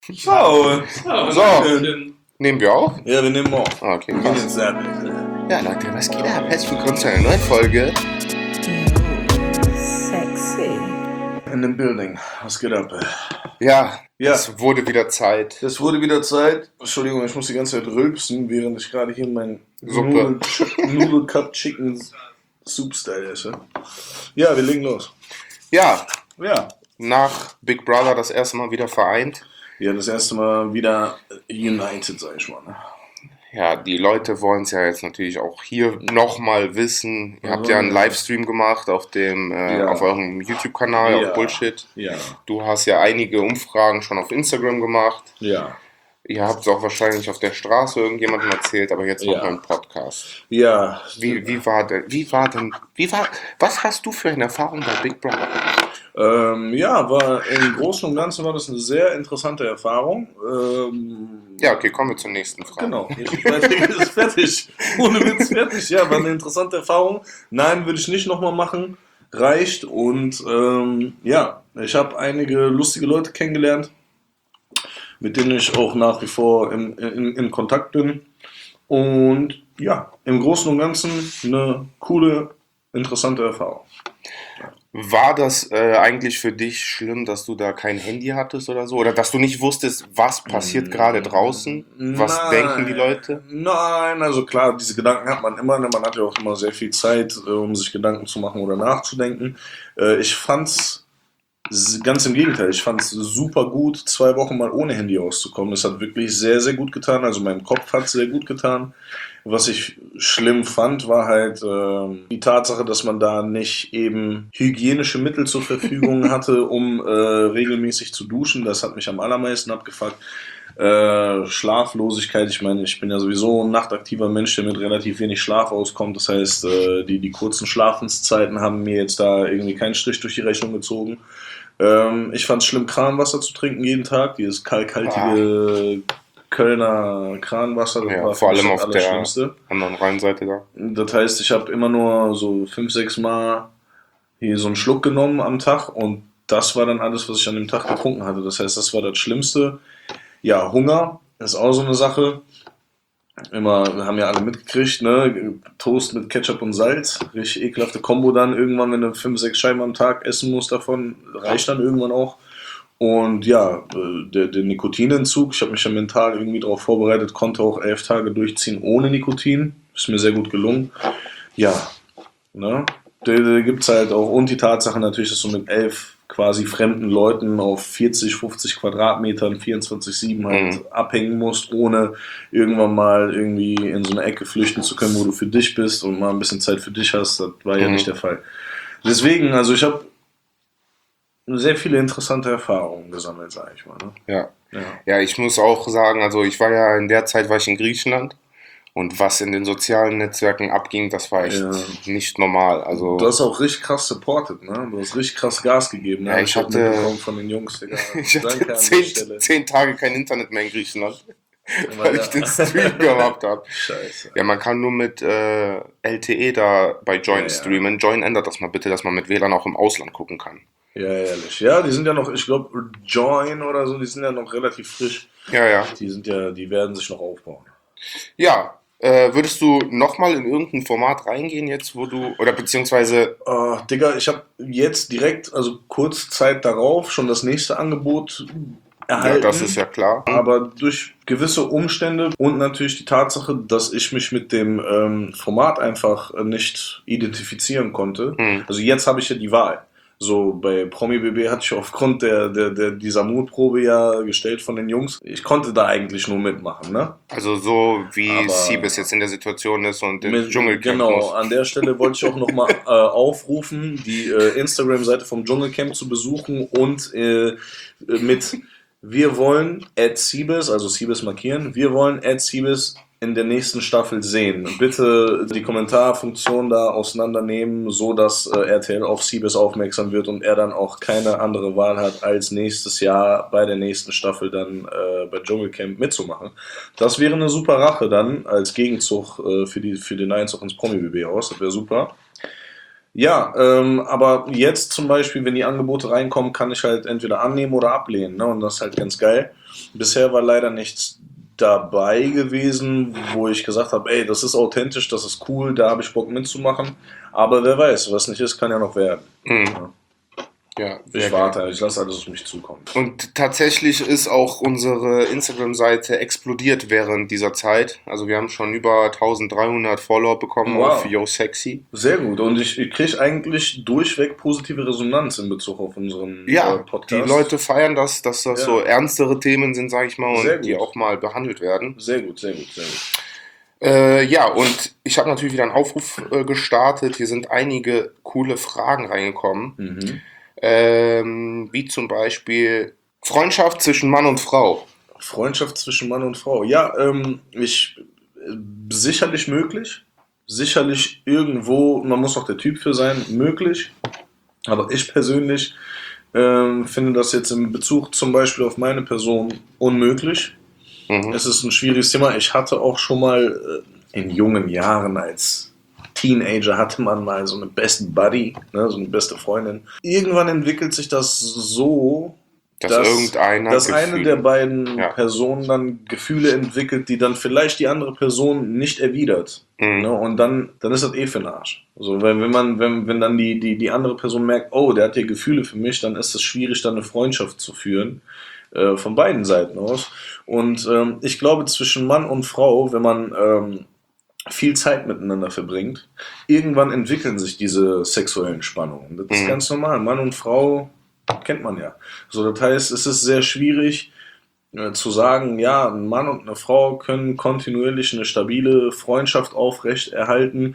So, So, schön. nehmen wir auf? Ja, wir nehmen auf. Ah, okay, Wir gehen krass. jetzt fertig. Ja, Leute, was geht ab? Herzlich willkommen zu einer neuen Folge. Sexy. In dem Building. Was geht ab? Ja, Ja. es wurde wieder Zeit. Es wurde wieder Zeit. Entschuldigung, ich muss die ganze Zeit rülpsen, während ich gerade hier mein Suppe. Noodle Cup Chicken Soup Style esse. Ja, wir legen los. Ja, Ja. nach Big Brother das erste Mal wieder vereint. Ja, das erste Mal wieder united, sag ich mal. Ne? Ja, die Leute wollen es ja jetzt natürlich auch hier nochmal wissen. Ihr habt Also, ja einen Livestream gemacht auf dem, Ja. auf eurem YouTube-Kanal, Ja. auf Bullshit. Ja. Du hast ja einige Umfragen schon auf Instagram gemacht. Ja. Ihr habt es auch wahrscheinlich auf der Straße irgendjemandem erzählt, aber jetzt noch Ja. mal im Podcast. Ja. Was hast du für eine Erfahrung bei Big Brother? Ja, war im Großen und Ganzen war das eine sehr interessante Erfahrung. Ja, okay, kommen wir zur nächsten Frage. Genau, ist fertig. Ohne Witz fertig. Ja, war eine interessante Erfahrung. Nein, würde ich nicht nochmal machen. Reicht. Und ja, ich habe einige lustige Leute kennengelernt, mit denen ich auch nach wie vor in Kontakt bin. Und ja, im Großen und Ganzen eine coole, interessante Erfahrung. War das eigentlich für dich schlimm, dass du da kein Handy hattest oder so? Oder dass du nicht wusstest, was passiert gerade draußen? Was denken die Leute? Nein, also klar, diese Gedanken hat man immer. Ne? Man hat ja auch immer sehr viel Zeit, um sich Gedanken zu machen oder nachzudenken. Ich fand's ganz im Gegenteil. Ich fand's super gut, 2 Wochen mal ohne Handy auszukommen. Das hat wirklich sehr, sehr gut getan. Also meinem Kopf hat es sehr gut getan. Was ich schlimm fand, war halt die Tatsache, dass man da nicht eben hygienische Mittel zur Verfügung hatte, um regelmäßig zu duschen. Das hat mich am allermeisten abgefuckt. Schlaflosigkeit, ich meine, ich bin ja sowieso ein nachtaktiver Mensch, der mit relativ wenig Schlaf auskommt. Das heißt, die kurzen Schlafenszeiten haben mir jetzt da irgendwie keinen Strich durch die Rechnung gezogen. Ich fand es schlimm, Kranwasser zu trinken jeden Tag. Dieses kalkhaltige Kölner Kranwasser, das Ja, war vor für mich allem das auf der Allerschlimmste. anderen Rheinseite da. Das heißt, ich habe immer nur so 5, 6 Mal hier so einen Schluck genommen am Tag und das war dann alles, was ich an dem Tag getrunken hatte. Das heißt, das war das Schlimmste. Ja, Hunger ist auch so eine Sache. Immer, haben ja alle mitgekriegt, ne? Toast mit Ketchup und Salz. Richtig ekelhafte Kombo dann irgendwann, wenn du 5, 6 Scheiben am Tag essen musst davon, reicht dann irgendwann auch. Und ja, der Nikotinentzug, ich habe mich ja mental irgendwie darauf vorbereitet, konnte auch 11 Tage durchziehen ohne Nikotin. Ist mir sehr gut gelungen. Ja, ne? Da gibt es halt auch, und die Tatsache natürlich, dass du mit 11 quasi fremden Leuten auf 40, 50 Quadratmetern 24/7 halt abhängen musst, ohne irgendwann mal irgendwie in so eine Ecke flüchten zu können, wo du für dich bist und mal ein bisschen Zeit für dich hast. Das war ja nicht der Fall. Deswegen, also ich habe sehr viele interessante Erfahrungen gesammelt, sage ich mal. Ne? Ja. Ja. Ja, ich muss auch sagen, also ich war ja in der Zeit war ich in Griechenland und was in den sozialen Netzwerken abging, das war echt Ja. nicht normal. Also Du hast auch richtig krass supported, ne? Du hast richtig krass Gas gegeben. Ne? Ja, Hab ich auch hatte- mitbekommen von den Jungs, Digga. ich hatte Danke an der 10, Stelle. 10 Tage kein Internet mehr in Griechenland, weil ich den Stream gehabt habe. Scheiße. Ja, man kann nur mit LTE da bei Join Ja, ja. streamen. Join ändert das mal bitte, dass man mit WLAN auch im Ausland gucken kann. Ja, ehrlich. Ja, die sind ja noch, ich glaube, Join oder so, die sind ja noch relativ frisch. Ja, ja. Die werden sich noch aufbauen. Ja, würdest du nochmal in irgendein Format reingehen jetzt, wo du, oder beziehungsweise, Digga, ich habe jetzt direkt, also kurz Zeit darauf, schon das nächste Angebot ja, erhalten. das ist ja klar. Aber durch gewisse Umstände und natürlich die Tatsache, dass ich mich mit dem Format einfach nicht identifizieren konnte. Also jetzt habe ich ja die Wahl. So bei Promi BB hatte ich aufgrund dieser Mutprobe ja gestellt von den Jungs. Ich konnte da eigentlich nur mitmachen, ne? Also so wie Aber- Siebes jetzt in der Situation ist und ins Dschungelcamp Genau, muss. an der Stelle wollte ich auch nochmal aufrufen, die Instagram-Seite vom Dschungelcamp zu besuchen und mit wir wollen @Siebes, also Siebes markieren, wir wollen @Siebes in der nächsten Staffel sehen. Bitte die Kommentarfunktion da auseinandernehmen, so dass RTL auf Siebes aufmerksam wird und er dann auch keine andere Wahl hat, als nächstes Jahr bei der nächsten Staffel dann bei Dschungelcamp mitzumachen. Das wäre eine super Rache dann als Gegenzug für den Einzug ins Promi-BB aus. Das wäre super. Ja, aber jetzt zum Beispiel, wenn die Angebote reinkommen, kann ich halt entweder annehmen oder ablehnen, ne? Und das ist halt ganz geil. Bisher war leider nichts dabei gewesen, wo ich gesagt habe, ey, das ist authentisch, das ist cool, da habe ich Bock mitzumachen. Aber wer weiß, was nicht ist, kann ja noch werden. Mhm. Ja. Ja, Ich sehr warte, ich lasse alles auf mich zukommen. Und tatsächlich ist auch unsere Instagram-Seite explodiert während dieser Zeit. Also wir haben schon über 1300 Follower bekommen auf Wow, Yo Sexy. sehr gut. Und ich kriege eigentlich durchweg positive Resonanz in Bezug auf unseren Ja, die Podcast. Leute feiern das, dass das so Ja, ernstere Themen sind, sage ich mal, sehr und die gut. auch mal behandelt werden. Sehr gut, sehr gut, sehr gut. Ja, und ich habe natürlich wieder einen Aufruf gestartet. Hier sind einige coole Fragen reingekommen. Mhm. Wie zum Beispiel Freundschaft zwischen Mann und Frau. Freundschaft zwischen Mann und Frau. Ja, sicherlich möglich. Sicherlich irgendwo, man muss auch der Typ für sein, möglich. Aber ich persönlich finde das jetzt in Bezug zum Beispiel auf meine Person unmöglich. Mhm. Es ist ein schwieriges Thema. Ich hatte auch schon mal in jungen Jahren als Teenager hatte man mal so eine Best Buddy, ne, so eine beste Freundin. Irgendwann entwickelt sich das so, Dass dass, irgendeiner dass eine der Gefühle. beiden Ja. Personen dann Gefühle entwickelt, die dann vielleicht die andere Person nicht erwidert. Mhm. Ne? Und dann ist das eh für den Arsch. Also wenn dann die andere Person merkt, oh, der hat hier Gefühle für mich, dann ist es schwierig, dann eine Freundschaft zu führen. Von beiden Seiten aus. Und ich glaube, zwischen Mann und Frau, wenn man viel Zeit miteinander verbringt, irgendwann entwickeln sich diese sexuellen Spannungen. Das ist Mhm. ganz normal. Mann und Frau kennt man ja. So, das heißt, es ist sehr schwierig zu sagen, ja, ein Mann und eine Frau können kontinuierlich eine stabile Freundschaft aufrechterhalten,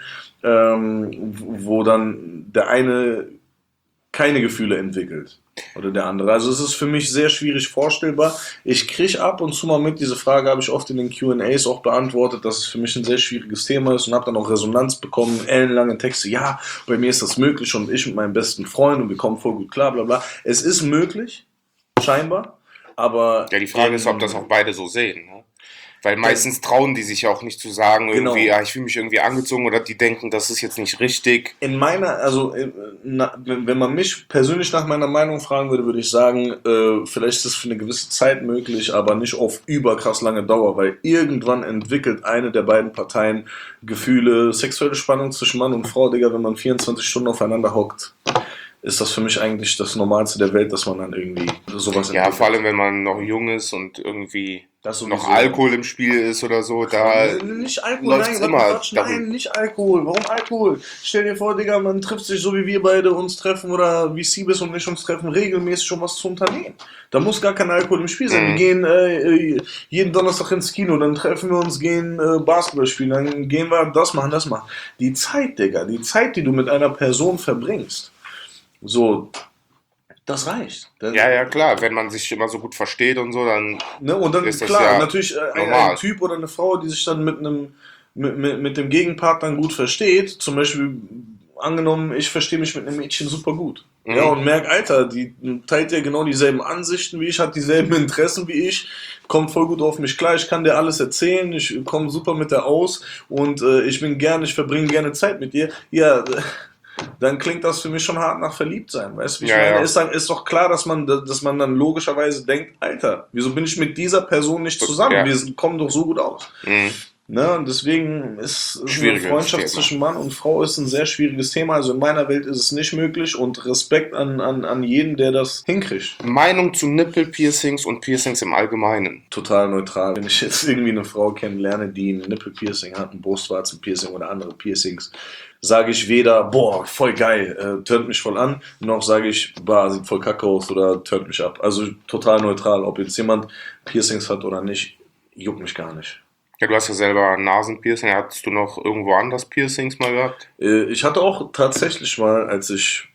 wo dann der eine keine Gefühle entwickelt oder der andere. Also es ist für mich sehr schwierig vorstellbar. Ich kriege ab und zu mal mit, diese Frage habe ich oft in den Q&As auch beantwortet, dass es für mich ein sehr schwieriges Thema ist und habe dann auch Resonanz bekommen, ellenlange Texte, ja, bei mir ist das möglich und ich mit meinem besten Freund und wir kommen voll gut klar, bla bla. Es ist möglich, scheinbar, aber Ja, die Frage ist, ob das auch beide so sehen. Ne? Weil meistens trauen die sich ja auch nicht zu sagen, irgendwie, genau. ja, ich fühle mich irgendwie angezogen oder die denken, das ist jetzt nicht richtig. In meiner, also wenn man mich persönlich nach meiner Meinung fragen würde, würde ich sagen, vielleicht ist es für eine gewisse Zeit möglich, aber nicht auf überkrass lange Dauer, weil irgendwann entwickelt eine der beiden Parteien Gefühle, sexuelle Spannung zwischen Mann und Frau, Digga, wenn man 24 Stunden aufeinander hockt, ist das für mich eigentlich das Normalste der Welt, dass man dann irgendwie sowas Ja, vor allem, entwickelt. wenn man noch jung ist und irgendwie Das noch sowieso. Alkohol im Spiel ist oder so, da Nicht Alkohol, läuft nein, es was für immer Quatsch, darüber. nein, nicht Alkohol. Warum Alkohol? Stell dir vor, Digga, man trifft sich so wie wir beide uns treffen oder wie Siebes und ich uns treffen, regelmäßig um was zu unternehmen. Da muss gar kein Alkohol im Spiel sein. Wir Mhm. gehen jeden Donnerstag ins Kino, dann treffen wir uns, gehen Basketball spielen, dann gehen wir das machen, das machen. Die Zeit, Digga, die Zeit, die du mit einer Person verbringst, so, das reicht. Ja, ja, klar, wenn man sich immer so gut versteht und so, dann Ne? Und dann, ist das klar, ja natürlich ein normal. Typ oder eine Frau, die sich dann mit dem Gegenpartner gut versteht, zum Beispiel angenommen, ich verstehe mich mit einem Mädchen super gut. Ja, Mhm. und merke, Alter, die teilt ja genau dieselben Ansichten wie ich, hat dieselben Interessen wie ich, kommt voll gut auf mich klar, ich kann dir alles erzählen, ich komme super mit der aus und ich verbringe gerne Zeit mit dir. Ja, dann klingt das für mich schon hart nach Verliebtsein. Weißt du, wie ich Ja, meine? ja. Ist doch klar, dass man dann logischerweise denkt, Alter, wieso bin ich mit dieser Person nicht So, zusammen? ja. Wir kommen doch so gut aus. Mhm. Ne? Und deswegen ist eine Schwieriges Freundschaft Thema. zwischen Mann und Frau ist ein sehr schwieriges Thema. Also in meiner Welt ist es nicht möglich und Respekt an jeden, der das hinkriegt. Meinung zu Nippelpiercings und Piercings im Allgemeinen. Total neutral. Wenn ich jetzt irgendwie eine Frau kennenlerne, die ein Nippelpiercing hat, ein Brustwarzenpiercing oder andere Piercings, sage ich weder, boah, voll geil, turnt mich voll an, noch sage ich, boah, sieht voll kacke aus oder turnt mich ab. Also total neutral. Ob jetzt jemand Piercings hat oder nicht, juckt mich gar nicht. Ja, du hast ja selber ein Nasenpiercing. Hattest du noch irgendwo anders Piercings mal gehabt? Ich hatte auch tatsächlich mal, als ich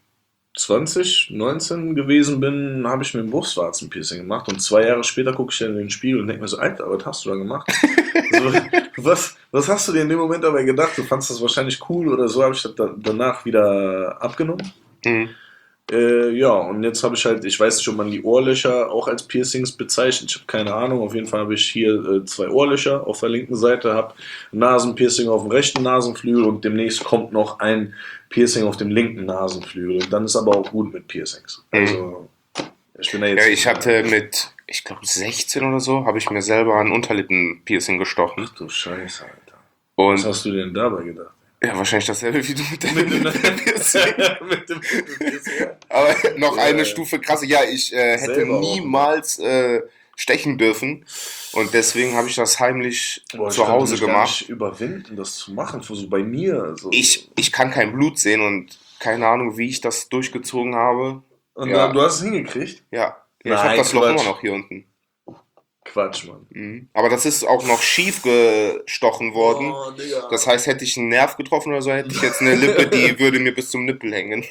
19 gewesen bin, habe ich mir ein Brustwarzenpiercing gemacht und 2 Jahre später gucke ich dann in den Spiegel und denke mir so, Alter, was hast du da gemacht? So, was hast du dir in dem Moment dabei gedacht? Du fandest das wahrscheinlich cool oder so, habe ich das danach wieder abgenommen. Mhm. Ja, und jetzt habe ich halt, ich weiß nicht, ob man die Ohrlöcher auch als Piercings bezeichnet. Ich habe keine Ahnung. Auf jeden Fall habe ich hier 2 Ohrlöcher auf der linken Seite, habe ein Nasenpiercing auf dem rechten Nasenflügel und demnächst kommt noch ein Piercing auf dem linken Nasenflügel. Und dann ist aber auch gut mit Piercings. Also, ich bin da jetzt. Ja, ich hatte mit, ich glaube 16 oder so, habe ich mir selber ein Unterlippenpiercing gestochen. Ach du Scheiße, Alter. Was Und hast du denn dabei gedacht? ja, wahrscheinlich dasselbe wie du mit dem Mit dem Piercing. mit dem Piercing. Aber noch Ja, eine ja. Stufe krasser. Ja, ich hätte Selber auch, niemals stechen dürfen. Und deswegen habe ich das heimlich Boah, ich zu könnte Hause mich gar gemacht. nicht überwinden, das zu machen, so bei mir. Also. Ich kann kein Blut sehen und keine Ahnung, wie ich das durchgezogen habe. Und Ja, du hast es hingekriegt? ja. Ja, ich habe Nein, das Loch immer Quatsch. noch hier unten. Quatsch, Mann. Mhm. Aber das ist auch noch schief gestochen worden. Oh, Digga. Das heißt, hätte ich einen Nerv getroffen oder so, hätte ich jetzt eine Lippe, die würde mir bis zum Nippel hängen.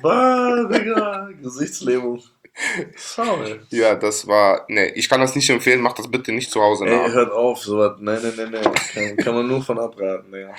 Digga. Gesichtslähmung. Faul. Ja, das war. Ne, ich kann das nicht empfehlen, macht das bitte nicht zu Hause Ey, nach. hört auf, sowas. Nein, nein, nein, nein. Kann man nur von abraten, Digga.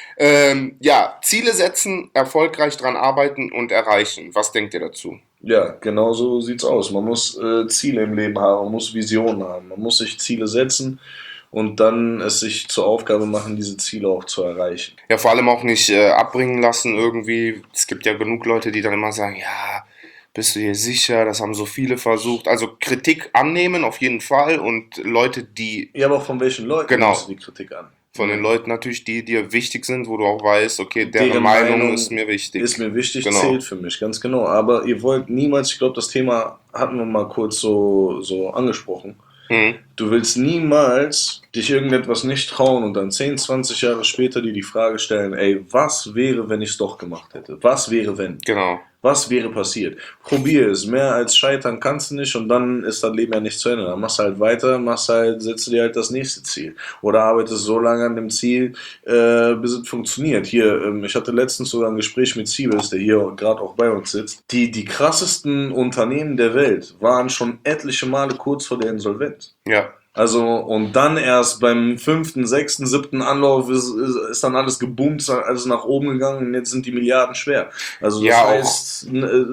Ja, Ziele setzen, erfolgreich dran arbeiten und erreichen. Was denkt ihr dazu? Ja, genau so sieht's aus. Man muss Ziele im Leben haben, man muss Visionen haben, man muss sich Ziele setzen und dann es sich zur Aufgabe machen, diese Ziele auch zu erreichen. Ja, vor allem auch nicht abbringen lassen irgendwie. Es gibt ja genug Leute, die dann immer sagen, ja, bist du dir sicher, das haben so viele versucht. Also Kritik annehmen auf jeden Fall und Leute, die, Ja, aber von welchen Leuten genau, nimmst du die Kritik an? von den Leuten natürlich, die dir wichtig sind, wo du auch weißt, okay, deren Deren Meinung Meinung ist mir wichtig. ist mir wichtig, Genau. zählt für mich, ganz genau. Aber ihr wollt niemals, ich glaube, das Thema hatten wir mal kurz so angesprochen. Mhm. Du willst niemals dich irgendetwas nicht trauen und dann 10, 20 Jahre später dir die Frage stellen, ey, was wäre, wenn ich es doch gemacht hätte? Was wäre, wenn? Genau. Was wäre passiert? Probier es. Mehr als scheitern kannst du nicht und dann ist dein Leben ja nicht zu Ende. Dann machst du halt weiter, setzt du dir halt das nächste Ziel. Oder arbeitest so lange an dem Ziel, bis es funktioniert. Hier, ich hatte letztens sogar ein Gespräch mit Siebes, der hier gerade auch bei uns sitzt. Die krassesten Unternehmen der Welt waren schon etliche Male kurz vor der Insolvenz. Ja. Also, und dann erst beim 5., 6., 7. Anlauf ist dann alles geboomt, ist dann alles nach oben gegangen und jetzt sind die Milliarden schwer. Also, das Ja, auch. heißt,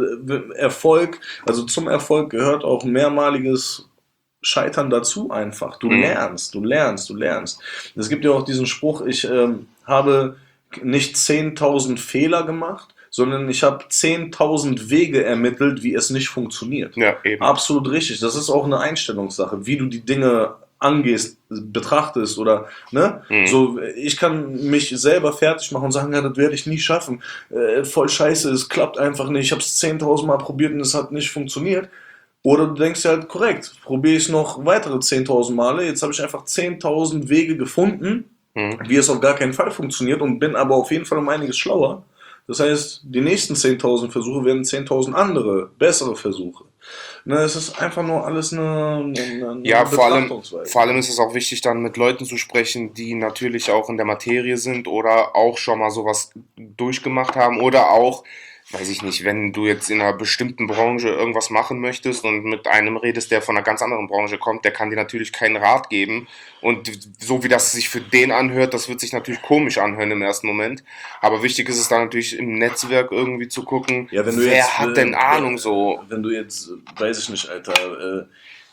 Erfolg, also zum Erfolg gehört auch mehrmaliges Scheitern dazu einfach. Du Mhm. lernst, du lernst, du lernst. Es gibt ja auch diesen Spruch, ich habe nicht 10.000 Fehler gemacht, sondern ich habe 10.000 Wege ermittelt, wie es nicht funktioniert. Ja, eben. Absolut richtig. Das ist auch eine Einstellungssache, wie du die Dinge angehst, betrachtest oder, ne? Mhm. So, ich kann mich selber fertig machen und sagen, ja, das werde ich nie schaffen. Voll scheiße, es klappt einfach nicht. Ich habe es 10.000 Mal probiert und es hat nicht funktioniert. Oder du denkst dir halt, korrekt, probiere ich es noch weitere 10.000 Male. Jetzt habe ich einfach 10.000 Wege gefunden, Mhm. wie es auf gar keinen Fall funktioniert und bin aber auf jeden Fall um einiges schlauer. Das heißt, die nächsten 10.000 Versuche werden 10.000 andere, bessere Versuche. Ne, es ist einfach nur alles eine Ja, Betrachtungsweise. vor allem ist es auch wichtig, dann mit Leuten zu sprechen, die natürlich auch in der Materie sind oder auch schon mal sowas durchgemacht haben oder auch, weiß ich nicht, wenn du jetzt in einer bestimmten Branche irgendwas machen möchtest und mit einem redest, der von einer ganz anderen Branche kommt, der kann dir natürlich keinen Rat geben. Und so wie das sich für den anhört, das wird sich natürlich komisch anhören im ersten Moment. Aber wichtig ist es dann natürlich im Netzwerk irgendwie zu gucken, Ja, wenn du wer jetzt, hat denn Ahnung so. wenn du jetzt, weiß ich nicht, Alter,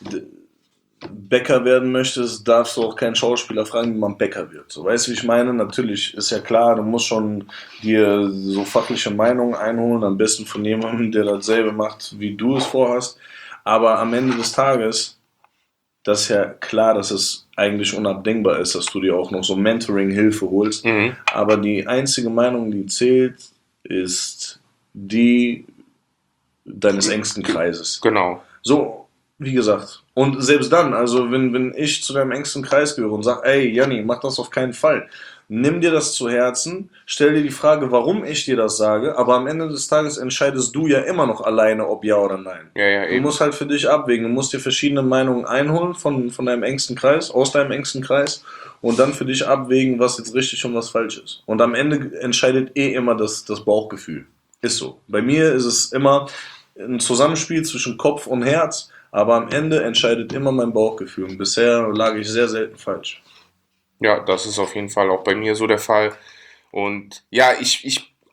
Bäcker werden möchtest, darfst du auch keinen Schauspieler fragen, wie man Bäcker wird. So, weißt du, wie ich meine? Natürlich ist ja klar, du musst schon dir so fachliche Meinungen einholen, am besten von jemandem, der dasselbe macht, wie du es vorhast. Aber am Ende des Tages, das ist ja klar, dass es eigentlich unabdingbar ist, dass du dir auch noch so Mentoring-Hilfe holst. Mhm. Aber die einzige Meinung, die zählt, ist die deines engsten Kreises. Genau. So, wie gesagt. Und selbst dann, also wenn ich zu deinem engsten Kreis gehöre und sage, ey, Janni, mach das auf keinen Fall. Nimm dir das zu Herzen, stell dir die Frage, warum ich dir das sage, aber am Ende des Tages entscheidest du ja immer noch alleine, ob ja oder nein. Ja, ja, Du eben. musst halt für dich abwägen, du musst dir verschiedene Meinungen einholen von deinem engsten Kreis, aus deinem engsten Kreis und dann für dich abwägen, was jetzt richtig und was falsch ist. Und am Ende entscheidet immer das Bauchgefühl. Ist so. Bei mir ist es immer ein Zusammenspiel zwischen Kopf und Herz, aber am Ende entscheidet immer mein Bauchgefühl. Und bisher lag ich sehr selten falsch. Ja, das ist auf jeden Fall auch bei mir so der Fall. Und ja, ich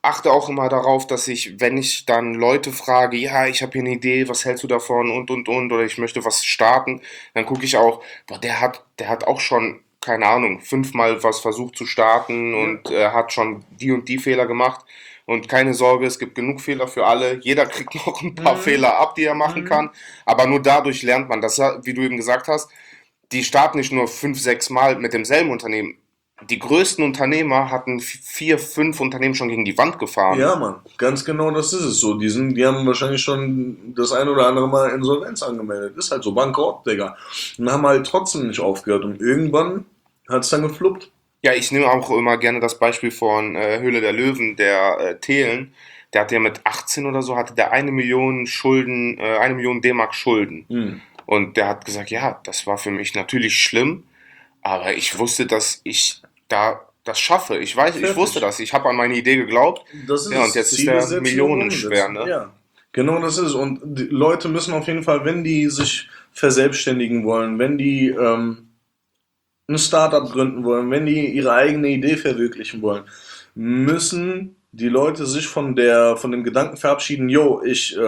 achte auch immer darauf, dass ich, wenn ich dann Leute frage, ja, ich habe hier eine Idee, was hältst du davon oder ich möchte was starten, dann gucke ich auch, boah, der hat auch schon, keine Ahnung, 5-mal was versucht zu starten Ja. und hat schon die und die Fehler gemacht. Und keine Sorge, es gibt genug Fehler für alle. Jeder kriegt noch ein paar Mhm. Fehler ab, die er machen kann. Mhm. Aber nur dadurch lernt man. Das, wie du eben gesagt hast, die starten nicht nur 5, 6 Mal mit demselben Unternehmen. Die größten Unternehmer hatten 4, 5 Unternehmen schon gegen die Wand gefahren. Ja, Mann, ganz genau das ist es so. Die haben wahrscheinlich schon das ein oder andere Mal Insolvenz angemeldet. Ist halt so, Bankrott, Digga. Und haben halt trotzdem nicht aufgehört. Und irgendwann hat es dann gefluppt. Ja, ich nehme auch immer gerne das Beispiel von Höhle der Löwen, der Thelen. Der hatte ja mit 18 oder so, hatte der 1 Million Schulden, 1 Million D-Mark Schulden. Hm. Und der hat gesagt, ja, das war für mich natürlich schlimm, aber ich wusste, dass ich da das schaffe. Ich wusste Fertig. das. Ich habe an meine Idee geglaubt. Das ist Ja, und es. jetzt ist Ziele der setzen und millionenschwer, umsetzen. ne? Ja. Genau das ist es. Und die Leute müssen auf jeden Fall, wenn die sich verselbstständigen wollen, wenn die ein Startup gründen wollen, wenn die ihre eigene Idee verwirklichen wollen, müssen die Leute sich von dem Gedanken verabschieden, yo, ich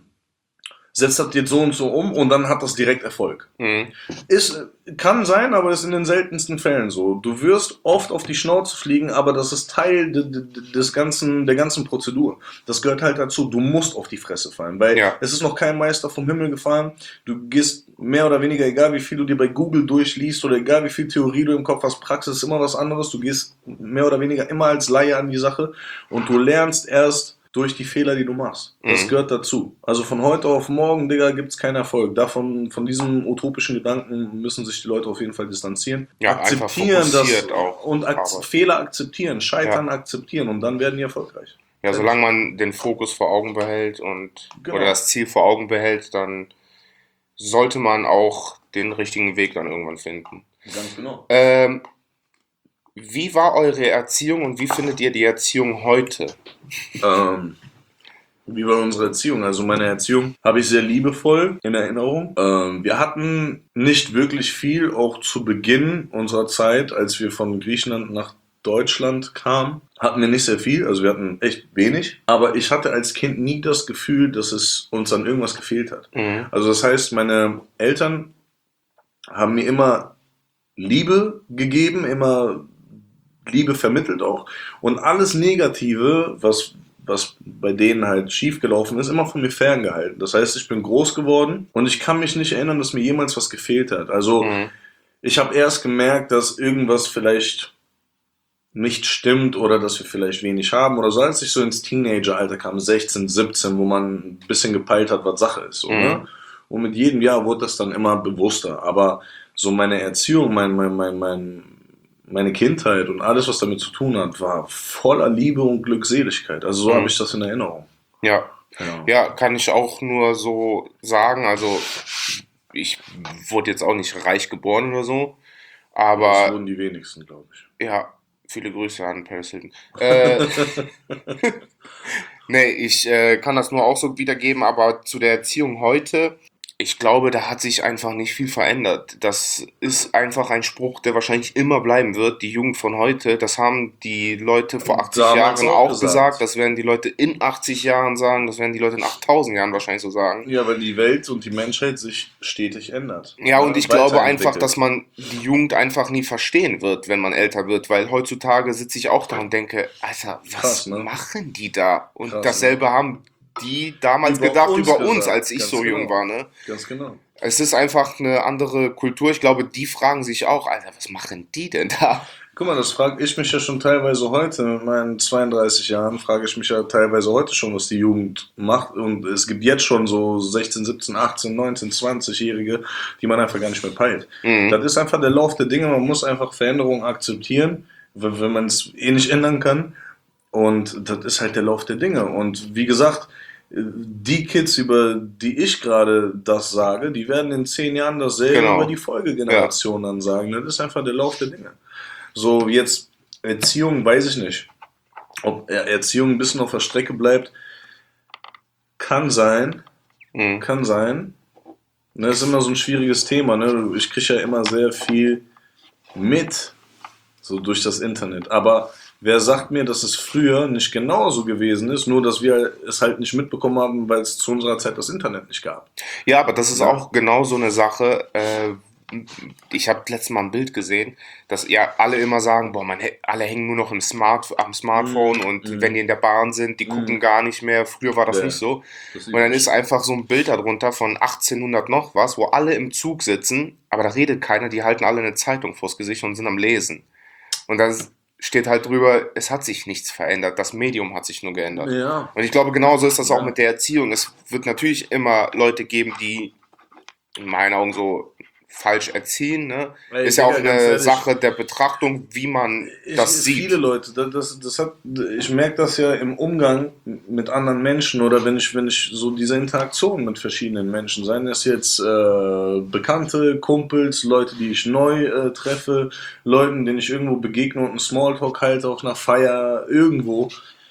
setze das jetzt so und so um und dann hat das direkt Erfolg. Mhm. Kann sein, aber ist in den seltensten Fällen so. Du wirst oft auf die Schnauze fliegen, aber das ist Teil der ganzen Prozedur. Das gehört halt dazu. Du musst auf die Fresse fallen, weil Ja. es ist noch kein Meister vom Himmel gefallen. Du gehst mehr oder weniger, egal wie viel du dir bei Google durchliest oder egal wie viel Theorie du im Kopf hast, Praxis ist immer was anderes. Du gehst mehr oder weniger immer als Laie an die Sache und du lernst erst durch die Fehler, die du machst. Das Mhm. gehört dazu. Also von heute auf morgen, Digga, gibt's keinen Erfolg. Von diesem utopischen Gedanken müssen sich die Leute auf jeden Fall distanzieren. Ja, einfach Akzeptieren das fokussiert auch und arbeiten. Fehler akzeptieren, Scheitern Ja. akzeptieren und dann werden die erfolgreich. Ja, Fertig. solange man den Fokus vor Augen behält oder Genau. das Ziel vor Augen behält, dann sollte man auch den richtigen Weg dann irgendwann finden. Ganz genau. Ähm, Wie war eure Erziehung und wie findet ihr die Erziehung heute? Ähm, Wie war unsere Erziehung? Also meine Erziehung habe ich sehr liebevoll in Erinnerung. Wir hatten nicht wirklich viel, auch zu Beginn unserer Zeit, als wir von Griechenland nach Deutschland kamen, hatten wir nicht sehr viel, also wir hatten echt wenig. Aber ich hatte als Kind nie das Gefühl, dass es uns an irgendwas gefehlt hat. Mhm. Also das heißt, meine Eltern haben mir immer Liebe gegeben, immer Liebe vermittelt auch. Und alles Negative, was bei denen halt schiefgelaufen ist, immer von mir ferngehalten. Das heißt, ich bin groß geworden und ich kann mich nicht erinnern, dass mir jemals was gefehlt hat. Also Mhm. ich habe erst gemerkt, dass irgendwas vielleicht nicht stimmt oder dass wir vielleicht wenig haben oder so, als ich so ins Teenageralter kam, 16, 17, wo man ein bisschen gepeilt hat, was Sache ist. So, ne? Mhm. Und mit jedem Jahr wurde das dann immer bewusster. Aber so meine Erziehung, meine Kindheit und alles, was damit zu tun hat, war voller Liebe und Glückseligkeit. Also so habe Mhm. ich das in Erinnerung. Ja. Ja. Ja, kann ich auch nur so sagen. Also, ich wurde jetzt auch nicht reich geboren oder so, Das aber wurden die wenigsten, glaube ich. ja, viele Grüße an Paris Hilton. Nee, ich kann das nur auch so wiedergeben, aber zu der Erziehung heute, ich glaube, da hat sich einfach nicht viel verändert. Das ist einfach ein Spruch, der wahrscheinlich immer bleiben wird. Die Jugend von heute, das haben die Leute vor 80 Damals Jahren auch auch gesagt, gesagt. das werden die Leute in 80 Jahren sagen, das werden die Leute in 8000 Jahren wahrscheinlich so sagen. Ja, weil die Welt und die Menschheit sich stetig ändert. Ja, und Ne? ich glaube einfach, dass Weiterentwickelt. man die Jugend einfach nie verstehen wird, wenn man älter wird, weil heutzutage sitze ich auch da und denke, Alter, Krass, was ne? machen die da? Und Krass, ne? dasselbe haben die damals Über gedacht uns über uns, gesagt. als ich Ganz so jung genau. war, ne? Ganz genau. Es ist einfach eine andere Kultur. Ich glaube, die fragen sich auch, Alter, was machen die denn da? Guck mal, das frage ich mich ja schon teilweise heute. Mit meinen 32 Jahren frage ich mich ja teilweise heute schon, was die Jugend macht. Und es gibt jetzt schon so 16, 17, 18, 19, 20-Jährige, die man einfach gar nicht mehr peilt. Mhm. Das ist einfach der Lauf der Dinge. Man muss einfach Veränderungen akzeptieren, wenn man es eh nicht ändern kann. Und das ist halt der Lauf der Dinge. Und wie gesagt, die Kids, über die ich gerade das sage, die werden in 10 Jahren dasselbe über die Genau. Ja. Folgegeneration dann sagen. Das ist einfach der Lauf der Dinge. So, jetzt Erziehung, weiß ich nicht. Ob Erziehung ein bisschen auf der Strecke bleibt, kann sein, Mhm. kann sein. Ne, ist immer so ein schwieriges Thema. Ne? Ich kriege ja immer sehr viel mit, so durch das Internet. Aber wer sagt mir, dass es früher nicht genauso gewesen ist, nur dass wir es halt nicht mitbekommen haben, weil es zu unserer Zeit das Internet nicht gab. Ja, aber das ist Ne? auch genau so eine Sache. Ich habe letztes Mal ein Bild gesehen, dass ja alle immer sagen, boah, alle hängen nur noch am Smartphone und wenn die in der Bahn sind, die gucken gar nicht mehr. Früher war das Ja, nicht so. das Und dann sieht ist einfach so ein Bild darunter von 1800 noch was, wo alle im Zug sitzen, aber da redet keiner, die halten alle eine Zeitung vors Gesicht und sind am Lesen. Und da steht halt drüber, es hat sich nichts verändert, das Medium hat sich nur geändert. ja, Und ich glaube, genauso ist das auch ja. mit der Erziehung. Es wird natürlich immer Leute geben, die in meinen Augen so falsch erziehen. Ne? Ey, Ist ja auch Digga, ganz eine ehrlich, Sache der Betrachtung, wie man das viele sieht. Leute, ich merke das ja im Umgang mit anderen Menschen oder wenn ich so diese Interaktion mit verschiedenen Menschen, seien es jetzt Bekannte, Kumpels, Leute, die ich neu treffe, Leuten, denen ich irgendwo begegne und einen Smalltalk halte auf einer Feier, irgendwo.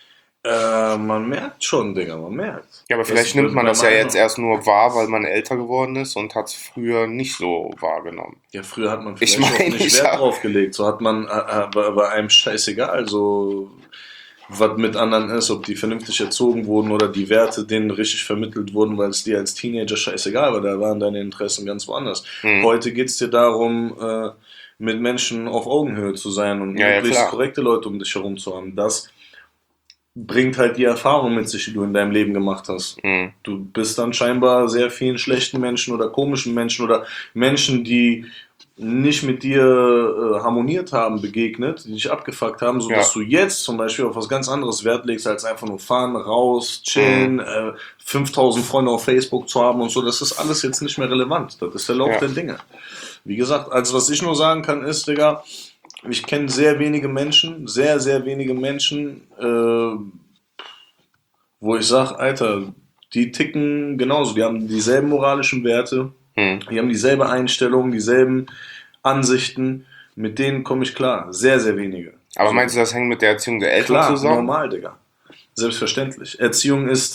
Man merkt schon, Digga, man merkt. Ja, aber vielleicht nimmt man das ja jetzt erst nur wahr, weil man älter geworden ist und hat es früher nicht so wahrgenommen. Ja, früher hat man Ich vielleicht auch meine, nicht Wert drauf gelegt. So hat man bei einem scheißegal, so was mit anderen ist, ob die vernünftig erzogen wurden oder die Werte denen richtig vermittelt wurden, weil es dir als Teenager scheißegal war. Da waren deine Interessen ganz woanders. Hm. Heute geht es dir darum, mit Menschen auf Augenhöhe zu sein und Ja, ja, möglichst klar. korrekte Leute um dich herum zu haben. Das bringt halt die Erfahrung mit sich, die du in deinem Leben gemacht hast. Hm. Du bist dann scheinbar sehr vielen schlechten Menschen oder komischen Menschen oder Menschen, die nicht mit dir harmoniert haben, begegnet, die dich abgefuckt haben, sodass Ja. du jetzt zum Beispiel auf was ganz anderes Wert legst, als einfach nur fahren, raus, chillen, 5000 Freunde auf Facebook zu haben und so. Das ist alles jetzt nicht mehr relevant. Das ist der Lauf Ja. der Dinge. Wie gesagt, also was ich nur sagen kann ist, Digga, ich kenne sehr wenige Menschen, sehr, sehr wenige Menschen, wo ich sage, Alter, die ticken genauso, die haben dieselben moralischen Werte, Hm. die haben dieselbe Einstellung, dieselben Ansichten, mit denen komme ich klar. Sehr, sehr wenige. Aber meinst du, das hängt mit der Erziehung der Eltern Klar, zusammen? normal, Digga. Selbstverständlich. Erziehung ist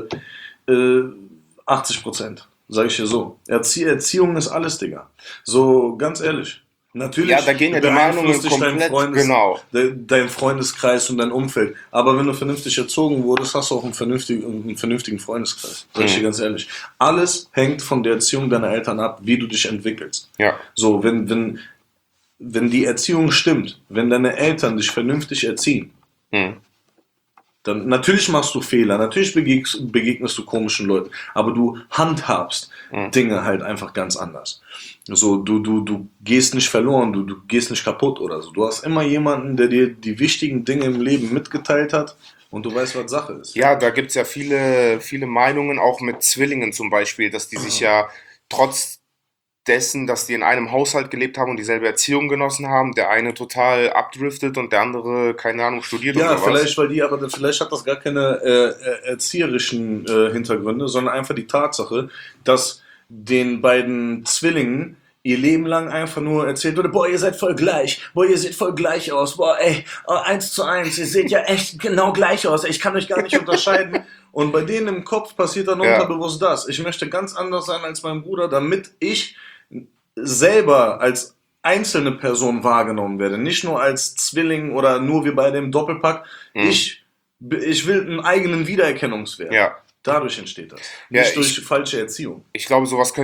80%, sage ich dir so. Erziehung ist alles, Digga. So, ganz ehrlich. Natürlich Ja, da gehen ja die Meinungen beeinflusst dich komplett, genau. dein Freundeskreis und dein Umfeld. Aber wenn du vernünftig erzogen wurdest, hast du auch einen vernünftigen Freundeskreis. Sag ich dir ganz ehrlich. Alles hängt von der Erziehung deiner Eltern ab, wie du dich entwickelst. Ja. So, wenn die Erziehung stimmt, wenn deine Eltern dich vernünftig erziehen, Hm. dann natürlich machst du Fehler, natürlich begegnest du komischen Leuten, aber du handhabst Dinge halt einfach ganz anders. So, du gehst nicht verloren, du gehst nicht kaputt oder so. Du hast immer jemanden, der dir die wichtigen Dinge im Leben mitgeteilt hat und du weißt, was Sache ist. Ja, da gibt's ja viele, viele Meinungen, auch mit Zwillingen zum Beispiel, dass die sich ja trotz dessen, dass die in einem Haushalt gelebt haben und dieselbe Erziehung genossen haben, der eine total abdriftet und der andere, keine Ahnung, studiert Ja, oder was. vielleicht hat das gar keine erzieherischen Hintergründe, sondern einfach die Tatsache, dass den beiden Zwillingen ihr Leben lang einfach nur erzählt wurde, boah, ihr seid voll gleich, boah, ihr seht voll gleich aus, boah, ey, 1:1, ihr seht ja echt genau gleich aus, ich kann euch gar nicht unterscheiden. Und bei denen im Kopf passiert dann Ja. unterbewusst das. Ich möchte ganz anders sein als mein Bruder, damit ich selber als einzelne Person wahrgenommen werde, nicht nur als Zwilling oder nur wie bei dem Doppelpack. Ich will einen eigenen Wiedererkennungswert. Ja. Dadurch entsteht das. Ja, Nicht durch falsche Erziehung. Ich glaube, sowas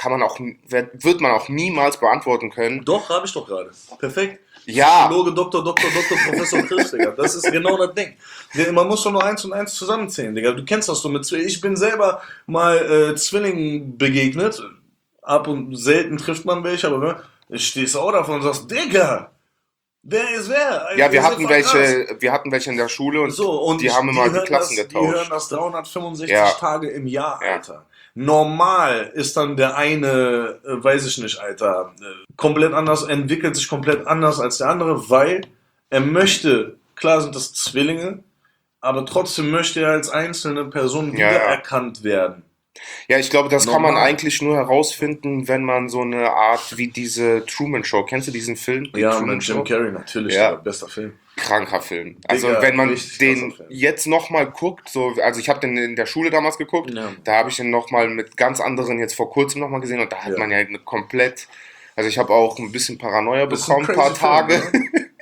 wird man auch niemals beantworten können. Doch, habe ich doch gerade. Perfekt. Ja. Psychologe, Doktor, Professor Chris, Digga. Das ist genau das Ding. Man muss doch nur 1 und 1 zusammenzählen, Digga. Du kennst das so mit Zwillingen. Ich bin selber mal Zwillingen begegnet. Ab und selten trifft man welche, aber stehst auch davon und sagst, Digga, wer ist wer? Ja, Ihr wir seid hatten voll krass. welche in der Schule und So, und die haben immer die hören Klassen Die hören getauscht. das 365 Ja. Tage im Jahr, Ja. Alter. Normal ist dann der eine, weiß ich nicht, Alter, komplett anders, entwickelt sich komplett anders als der andere, weil er möchte, klar sind das Zwillinge, aber trotzdem möchte er als einzelne Person Ja, ja. wiedererkannt werden. Ja, ich glaube, das kann man Normal. eigentlich nur herausfinden, wenn man so eine Art wie diese Truman Show, kennst du diesen Film? Die Ja, Truman mit Jim Show? Carrey natürlich, Ja. der bester Film. Kranker Film. Also Digga, wenn man richtig den krasser Film. jetzt nochmal guckt, so, also ich habe den in der Schule damals geguckt, Ja. da habe ich den nochmal mit ganz anderen jetzt vor kurzem nochmal gesehen und da hat Ja. man ja eine komplett, also ich habe auch ein bisschen Paranoia Das ist ein bekommen, ein paar crazy Tage. Film,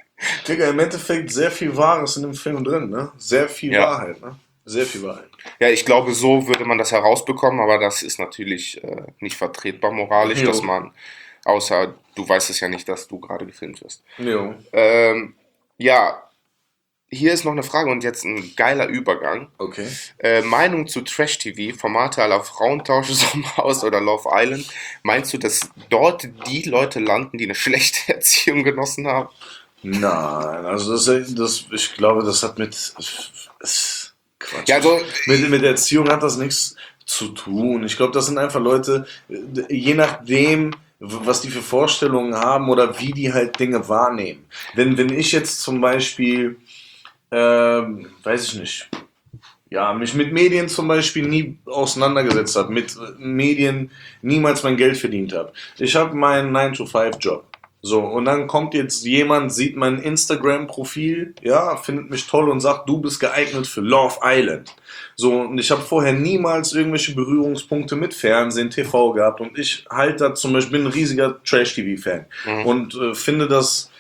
Digga, im Endeffekt sehr viel Wahres in dem Film drin, ne? Sehr viel Ja. Wahrheit, ne? Sehr viel Wahrheit. Ja, ich glaube, so würde man das herausbekommen, aber das ist natürlich nicht vertretbar moralisch, dass Jo. man, außer du weißt es ja nicht, dass du gerade gefilmt wirst. Jo. Ja, hier ist noch eine Frage und jetzt ein geiler Übergang. Okay. Meinung zu Trash-TV, Formate à la Frauentausch, Sommerhaus oder Love Island. Meinst du, dass dort die Leute landen, die eine schlechte Erziehung genossen haben? Nein, also ich glaube, das hat ist Quatsch. Ja, also, Mit Erziehung hat das nichts zu tun. Ich glaube, das sind einfach Leute, je nachdem, was die für Vorstellungen haben oder wie die halt Dinge wahrnehmen. Wenn ich jetzt zum Beispiel, weiß ich nicht, ja, mich mit Medien zum Beispiel nie auseinandergesetzt habe, mit Medien niemals mein Geld verdient habe. Ich habe meinen 9-to-5-Job. So, und dann kommt jetzt jemand, sieht mein Instagram-Profil, ja, findet mich toll und sagt, du bist geeignet für Love Island. So, und ich habe vorher niemals irgendwelche Berührungspunkte mit Fernsehen, TV gehabt und ich halt da zum Beispiel bin ein riesiger Trash-TV-Fan und finde das,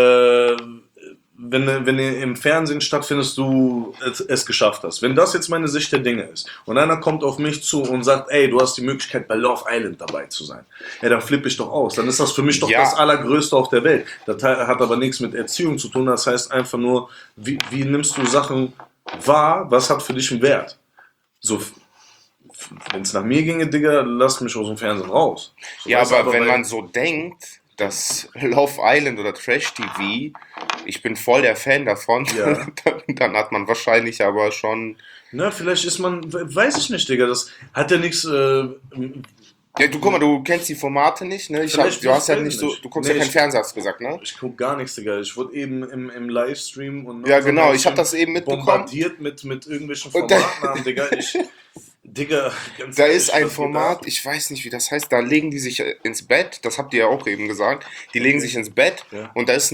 wenn du im Fernsehen stattfindest, du es geschafft hast. Wenn das jetzt meine Sicht der Dinge ist und einer kommt auf mich zu und sagt, ey, du hast die Möglichkeit bei Love Island dabei zu sein, ja, dann flippe ich doch aus. Dann ist das für mich doch Ja. das Allergrößte auf der Welt. Das hat aber nichts mit Erziehung zu tun. Das heißt einfach nur, wie nimmst du Sachen wahr, was hat für dich einen Wert? So, wenn es nach mir ginge, Digga, lass mich aus dem Fernsehen raus. So, ja, weißt du, aber wenn bei- man so denkt, dass Love Island oder Trash TV, ich bin voll der Fan davon, Ja. dann hat man wahrscheinlich aber schon. Na, vielleicht ist man, weiß ich nicht, Digga, das hat ja nichts, Ja, du guck mal, du kennst die Formate nicht, ne? Vielleicht Du hast ja bin nicht ich so, nicht. du guckst Nee, ja keinen ich- Fernseher, hast du gesagt, ne? ich guck gar nichts, Digga. Ich wurde eben im Livestream und Ja, genau, ich hab das eben mitbekommen. bombardiert mit irgendwelchen Und da- Formatnamen, Digga. Digga, ganz Da ehrlich, ist ein was geht Format, da? ich weiß nicht, wie das heißt, da legen die sich ins Bett, das habt ihr ja auch eben gesagt, die legen sich ins Bett Ja. und da ist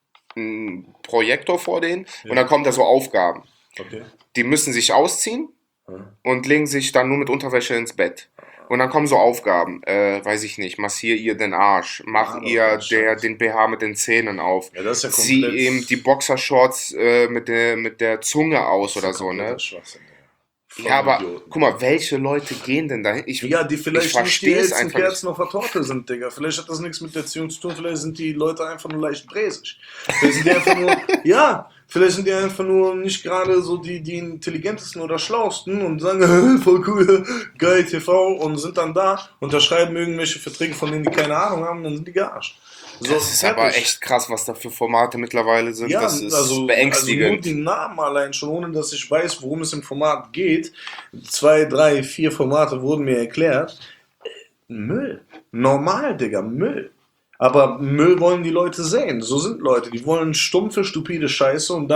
ein Projektor vor denen und dann kommen da so Aufgaben. Okay. Die müssen sich ausziehen Ja. und legen sich dann nur mit Unterwäsche ins Bett. Und dann kommen so Aufgaben, weiß ich nicht, massier ihr den Arsch, mach Ah, ihr das ist scheiße. den BH mit den Zähnen auf, Ja, das ist ja zieh komplett- ihm die Boxershorts mit der Zunge aus oder so, ne? Kompletter Schwachsinn, Digga. Voll Ja, aber Idioten. guck mal, welche Leute gehen denn dahin? Ja, die ich vielleicht nicht die verstehe es hellsten einfach nicht. Kerzen auf der Torte sind, Digga. Vielleicht hat das nichts mit Erziehung zu tun. Vielleicht sind die Leute einfach nur leicht bräsig. Vielleicht sind die einfach nur, ja, vielleicht sind die einfach nur nicht gerade so die intelligentesten oder schlausten und sagen, voll cool, geil TV und sind dann da, unterschreiben irgendwelche Verträge, von denen die keine Ahnung haben, dann sind die gearscht. So, Das ist fertig. aber echt krass, was da für Formate mittlerweile sind. Ja, Das ist also nur beängstigend. die Namen allein schon, ohne dass ich weiß, worum es im Format geht. 2, 3, 4 Formate wurden mir erklärt. Müll. Normal, Digga, Müll. Aber Müll wollen die Leute sehen. So sind Leute. Die wollen stumpfe, stupide Scheiße und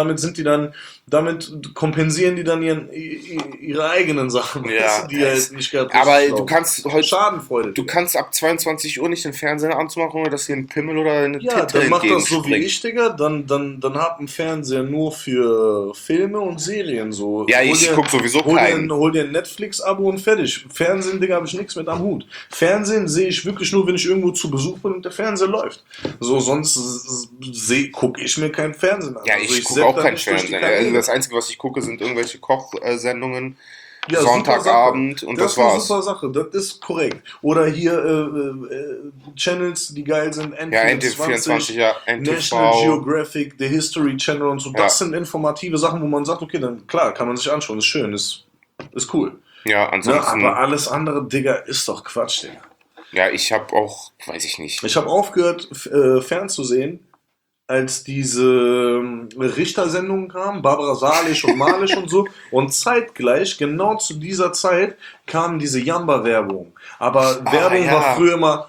damit kompensieren die dann ihre eigenen Sachen, Ja, weißt du, die halt nicht gerade aber richtig du laufen. kannst heute, Schadenfreude. du Digga. kannst ab 22 Uhr nicht den Fernseher anzumachen, ohne dass dir ein Pimmel oder eine Ja, Titte dann mach das so wie entgegenspringt. ich, Digga. Dann hab einen Fernseher nur für Filme und Serien so. Ja, ich guck sowieso keinen. Hol dir ein Netflix-Abo und fertig. Fernsehen, Digga, habe ich nichts mit am Hut. Fernsehen sehe ich wirklich nur, wenn ich irgendwo zu Besuch bin und der Fernseher läuft. So, sonst gucke ich mir kein Fernsehen an. Ja, Also ich gucke zapp auch da kein nicht durch die Fernsehen. Also Kanäle. das Einzige, was ich gucke, sind irgendwelche Kochsendungen. Ja, super Sonntagabend Sache. und das das ist eine war's. super Sache, das ist korrekt. Oder hier Channels, die geil sind, Ja, NT24, ja, National NTV. Geographic, The History Channel und so. Das Ja. sind informative Sachen, wo man sagt, okay, dann klar, kann man sich anschauen, ist schön, ist cool. Ja, Ne? ansonsten. Aber alles andere, Digga, ist doch Quatsch, Digga. Ja, ich habe auch, weiß ich nicht. Ich habe aufgehört, fernzusehen, als diese Richter-Sendungen kamen, Barbara Salisch und Malisch und so. Und zeitgleich, genau zu dieser Zeit, kam diese Jamba-Werbung. Aber Werbung ja. war früher immer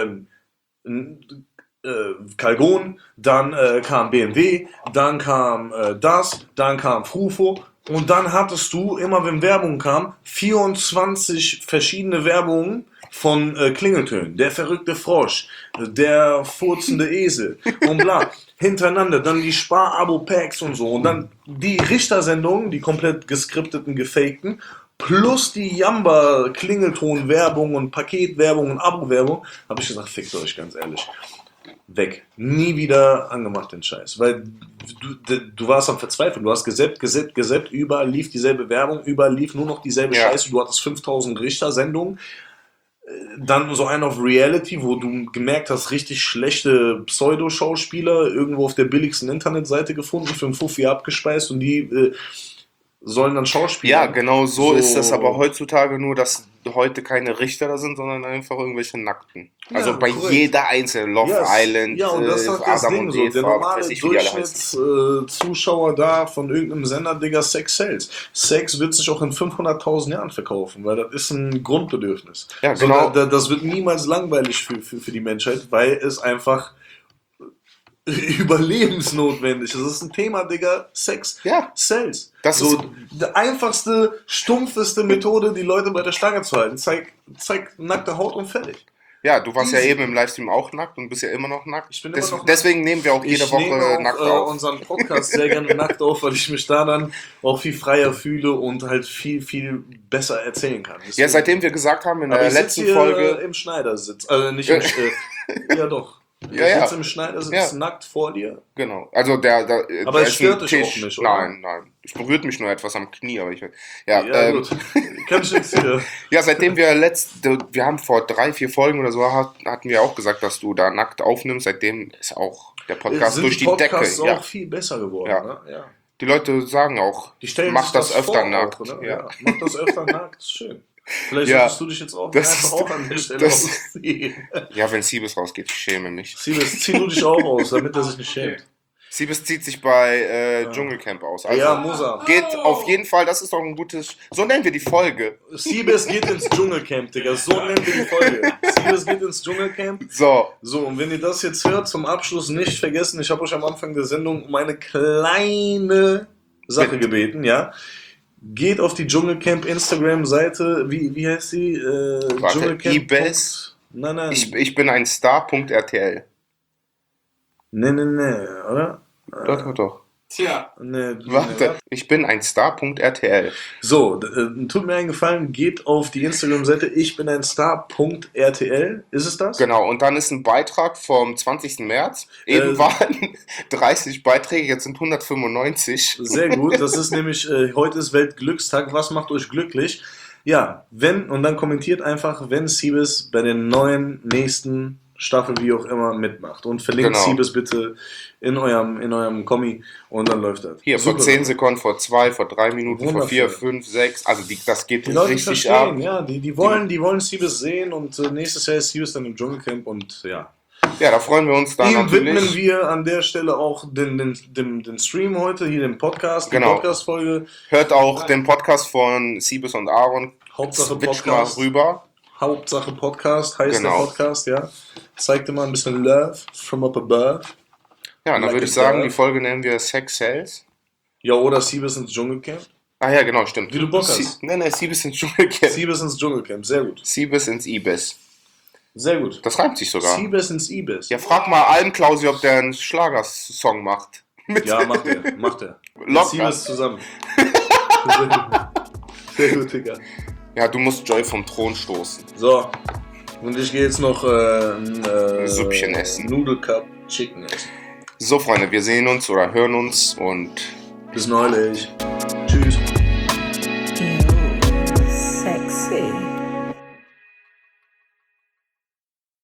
Calgon, dann kam BMW, dann kam dann kam Frufo. Und dann hattest du, immer wenn Werbung kam, 24 verschiedene Werbungen von Klingeltönen. Der verrückte Frosch, der furzende Esel und bla. Hintereinander, dann die Spar-Abo-Packs und so. Und dann die Richter-Sendungen, die komplett geskripteten, gefakten, plus die Jamba-Klingelton-Werbung und Paketwerbung und Abo-Werbung, habe ich gesagt, fickt euch, ganz ehrlich. Weg. Nie wieder angemacht den Scheiß. Weil du warst am Verzweifeln. Du hast gesäppt, überall lief dieselbe Werbung, überall lief nur noch dieselbe Ja. Scheiße. Du hattest 5000 Richter-Sendungen. Dann so einen auf Reality, wo du gemerkt hast, richtig schlechte Pseudo-Schauspieler irgendwo auf der billigsten Internetseite gefunden, für einen Fuffi abgespeist und die sollen dann Schauspieler. Ja, genau so ist das aber heutzutage nur, dass heute keine Richter da sind, sondern einfach irgendwelche Nackten. Also Ja, bei korrekt. jeder einzelnen Love Ja, Island, ja, und das ist halt das Adam Ding und so. Eva, Der normale weiß ich, wie die alle heißen. Zuschauer da von irgendeinem Sender, Digga, Sex sells. Sex wird sich auch in 500.000 Jahren verkaufen, weil das ist ein Grundbedürfnis. Ja, So, genau. das wird niemals langweilig für die Menschheit, weil es einfach überlebensnotwendig ist. Das ist ein Thema, Digga. Sex Ja. sells. Das so, ist- die einfachste, stumpfeste Methode, die Leute bei der Stange zu halten. Zeig nackte Haut und fertig. Ja, du warst ja Easy. eben im Livestream auch nackt und bist ja immer noch nackt. Ich bin immer noch nackt. Deswegen nehmen wir auch jede Ich nehme Woche auch, nackt auf. unseren Podcast sehr gerne nackt auf, weil ich mich da dann auch viel freier fühle und halt viel, viel besser erzählen kann. Ja, Deswegen- seitdem wir gesagt haben in Aber der ich sitze letzten hier Folge, im Schneidersitz. Also nicht im ja doch. Ja, ich ja. sitze im Schneidersitz Ja. nackt vor dir. genau, also der Aber der es ist stört ein dich auch nicht, oder? Nein, es berührt mich nur etwas am Knie, aber ich ja, Ja, gut. Kann ich jetzt hier. ja, seitdem wir wir haben vor 3-4 Folgen oder so hatten wir auch gesagt, dass du da nackt aufnimmst, seitdem ist auch der Podcast Sind durch die Decke. Podcasts auch Ja. viel besser geworden. Ja. Ne? Ja. Die Leute sagen auch, Die stellen mach sich das öfter vor nackt. Auch, oder? Ja. Ja. Mach das öfter nackt, ist schön. Vielleicht Ja. solltest du dich jetzt auch Das einfach ist- auch an der Stelle das- ausziehen. Ja, wenn Siebes rausgeht, ich schäme mich. Siebes, zieh du dich auch aus, damit er sich nicht schämt. Siebes zieht sich bei Dschungelcamp aus. Also Ja, muss er. geht auf jeden Fall, das ist doch ein gutes, so nennen wir die Folge. Siebes geht ins Dschungelcamp, Digga. So nennen wir die Folge. Siebes geht ins Dschungelcamp. So, So, und wenn ihr das jetzt hört, zum Abschluss nicht vergessen, ich habe euch am Anfang der Sendung um eine kleine Sache Bitte. gebeten, ja. Geht auf die Dschungelcamp Instagram-Seite, wie heißt sie? Dschungelcamp. Ibis. Nein. ich bin ein Star.rtl. Nee, oder? Doch. Tja, Nee, Warte, ich bin ein Star.rtl. So, tut mir einen Gefallen, geht auf die Instagram-Seite ich bin ein Star.rtl. Ist es das? Genau, und dann ist ein Beitrag vom 20. März. Eben waren 30 Beiträge, jetzt sind 195. Sehr gut, das ist nämlich, heute ist Weltglückstag, was macht euch glücklich? Ja, und dann kommentiert einfach, wenn Siebes bei der nächsten Staffel, wie auch immer, mitmacht. Und verlinkt Genau. Siebes bitte in eurem Kommi und dann läuft das. Hier, vor Super. 10 Sekunden, vor 2, vor 3 Minuten, vor 4, Wundervoll. 5, 6. Also das geht Die Leute richtig ab. verstehen, ja, die wollen Siebes sehen und nächstes Jahr ist Siebes dann im Dschungelcamp und ja. Ja, da freuen wir uns dann Ihm widmen natürlich. wir an der Stelle auch den Stream heute, hier den Podcast, die Genau. Podcast-Folge. Hört auch den Podcast von Siebes und Aaron. Hauptsache Switch mal Podcast. rüber. Hauptsache Podcast, heißt Genau. der Podcast, ja. Zeigt immer ein bisschen Love from up above. Ja, dann Like würde ich it sagen, does. die Folge nennen wir Sex Sales. Ja, oder Siebes ins Dschungelcamp. Ah ja, genau, stimmt. Wie du Bock hast. Nee, Siebes ins Dschungelcamp. Siebes ins Dschungelcamp, sehr gut. Siebes ins Ibis. Sehr gut. Das reimt sich sogar. Siebes ins Ibis. Ja, frag mal Almklausi, ob der einen Schlagersong macht. Mit Ja, macht er. Locker. Siebes zusammen. Sehr gut. Sehr gut, Digga. Ja, du musst Joy vom Thron stoßen. So, und ich gehe jetzt noch ein Süppchen essen. Nudelcup Chicken essen. So, Freunde, wir sehen uns oder hören uns und Bis neulich. Tschüss.